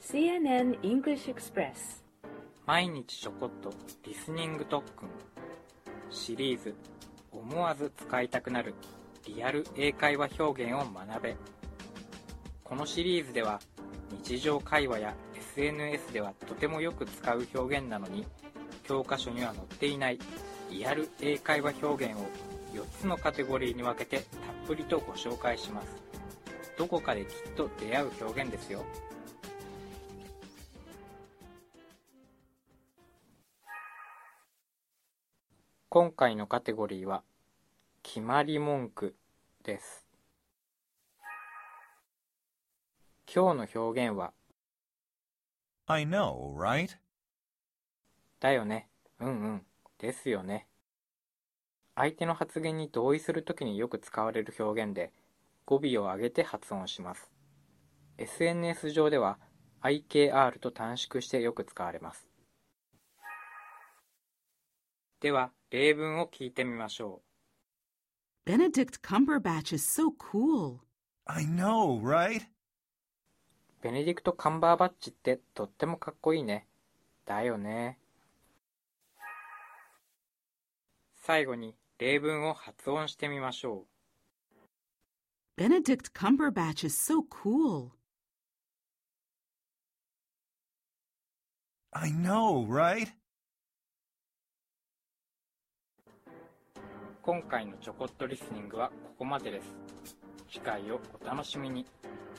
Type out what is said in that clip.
CNN English Express 毎日ちょこっとリスニング特訓シリーズ思わず使いたくなるリアル英会話表現を学べ。このシリーズでは日常会話や SNS ではとてもよく使う表現なのに教科書には載っていないリアル英会話表現を4つのカテゴリーに分けてたっぷりとご紹介します。どこかできっと出会う表現ですよ。今回のカテゴリーは決まり文句です。今日の表現は I know, right? だよね、ですよね。相手の発言に同意するときによく使われる表現で語尾を上げて発音します。SNS 上では IKR と短縮してよく使われます。では例文を聞いてみましょう。Benedict Cumberbatch is so cool. I know, right? ベネディクト・カンバーバッチってとってもかっこいいね。だよね。最後に例文を発音してみましょう。Benedict Cumberbatch is so cool. I know, right? 今回のちょこっとリスニングはここまでです。次回をお楽しみに。